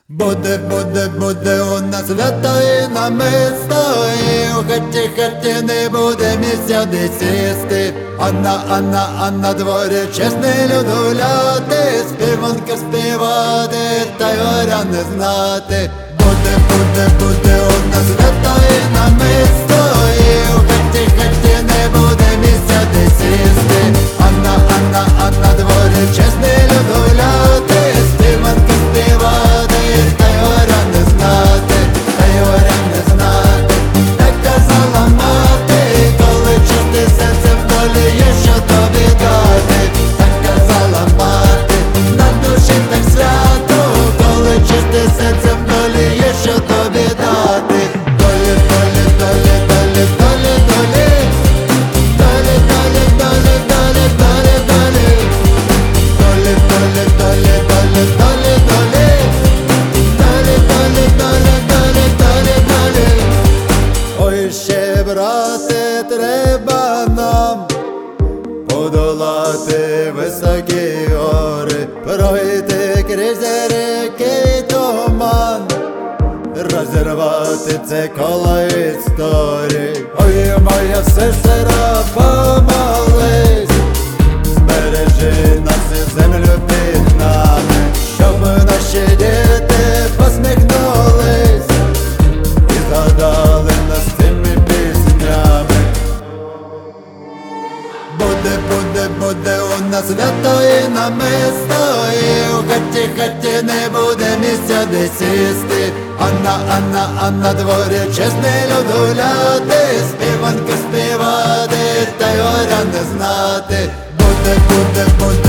Буде у нас свято і намисто, і у хаті не буде місця де сісти. А на дворі чесний люд гуляти, співанки співати, та й горя не знати. Буде у нас свято і намисто, і у хаті не буде місця де сісти. А на дворі чесний люд гуляти, співанки співати, та й горя не знати, та й горя не знати. Так казала мати, коли чисте серце в долі є, що тобі дати. Так казала мати, на душі так свято, коли чисте серце в долі є, що тобі дати. Долі, долі, долі, долі, долі, долі, долі, долі, долі, долі, долі, долі, долі, долі, долі, долі, долі, долі. Ой, ще, брате, треба нам подолати високі гори, пройти крізь реки туман, розірвати це коло історії. Ой, моя сестра, помолись, збережи нас і землю під нами, щоб наші діти посміхнулись і згадали нас цими піснями. Буде у нас свято і намисто, і у хаті не буде місця де сісти. А на дворі чесний люд гуляти, співанки співати, та й горя не знати. Буде